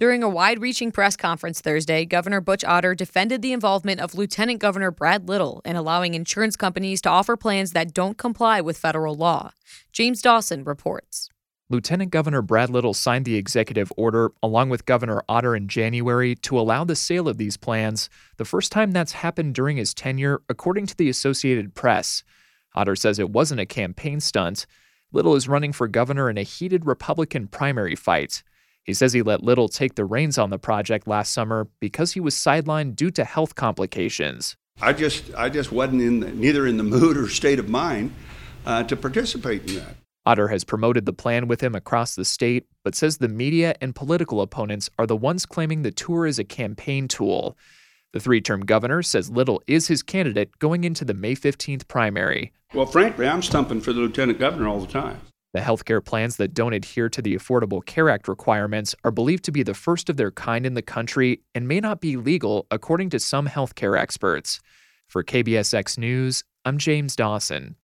During a wide-reaching press conference Thursday, Governor Butch Otter defended the involvement of Lieutenant Governor Brad Little in allowing insurance companies to offer plans that don't comply with federal law. James Dawson reports. Lieutenant Governor Brad Little signed the executive order along with Governor Otter in January to allow the sale of these plans, the first time that's happened during his tenure, according to the Associated Press. Otter says it wasn't a campaign stunt. Little is running for governor in a heated Republican primary fight. He says he let Little take the reins on the project last summer because he was sidelined due to health complications. I just wasn't neither in the mood or state of mind to participate in that. Otter has promoted the plan with him across the state, but says the media and political opponents are the ones claiming the tour is a campaign tool. The three-term governor says Little is his candidate going into the May 15th primary. Well, frankly, I'm stumping for the lieutenant governor all the time. The healthcare plans that don't adhere to the Affordable Care Act requirements are believed to be the first of their kind in the country and may not be legal, according to some healthcare experts. For KBSX News, I'm James Dawson.